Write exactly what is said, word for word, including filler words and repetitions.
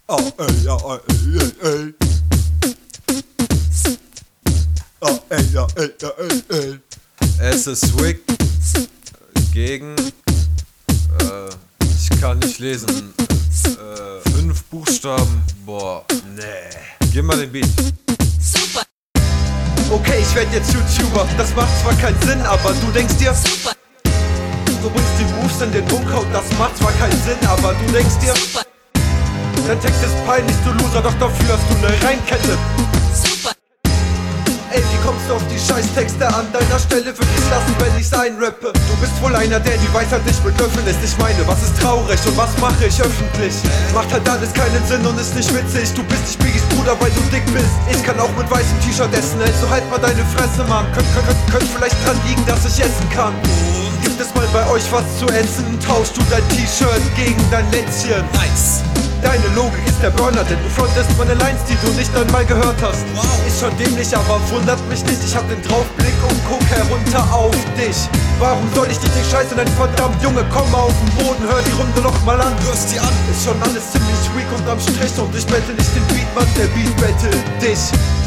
Ah, ey, ja, ey, ey, ey. Ah, ey, ja, ey, ja, ey, ey. Es ist Wick gegen, äh, ich kann nicht lesen, äh, fünf Buchstaben, boah, nee. Gib mal den Beat. Super. Okay, ich werd jetzt YouTuber, das macht zwar keinen Sinn, aber du denkst dir, Super. Du bringst die Moves in den Bunker und das macht zwar keinen Sinn, aber du denkst dir, Super. Dein Text ist peinlich, du Loser, doch dafür hast du ne Reimkette. Super. Ey, wie kommst du auf die Scheißtexte? An deiner Stelle würd ich's lassen, wenn ich's einrappe. Du bist wohl einer, der die Weisheit nicht mit Löffeln isst. Ich meine, was ist traurig und was mache ich öffentlich? Macht halt alles keinen Sinn und ist nicht witzig. Du bist nicht Biggies Bruder, weil du dick bist. Ich kann auch mit weißem T-Shirt essen, also halt mal deine Fresse, Mann. Könnt, könnt, könnt, könnt vielleicht dran liegen, dass ich essen kann. Gibt es mal bei euch was zu essen? Tauschst du dein T-Shirt gegen dein Lätzchen? Nice. Deine Logik ist der Burner, denn du frontest meine Lines, die du nicht einmal gehört hast. Wow. Ist schon dämlich, aber wundert mich nicht. Ich hab den Draufblick und guck herunter auf dich. Warum soll ich dich nicht scheißen? Denn verdammt Junge, komm mal auf den Boden, hör die Runde noch mal an. Hörst die an. Ist schon alles ziemlich weak und am Strich und ich bettel nicht den Beat, Mann, der Beat bettelt dich.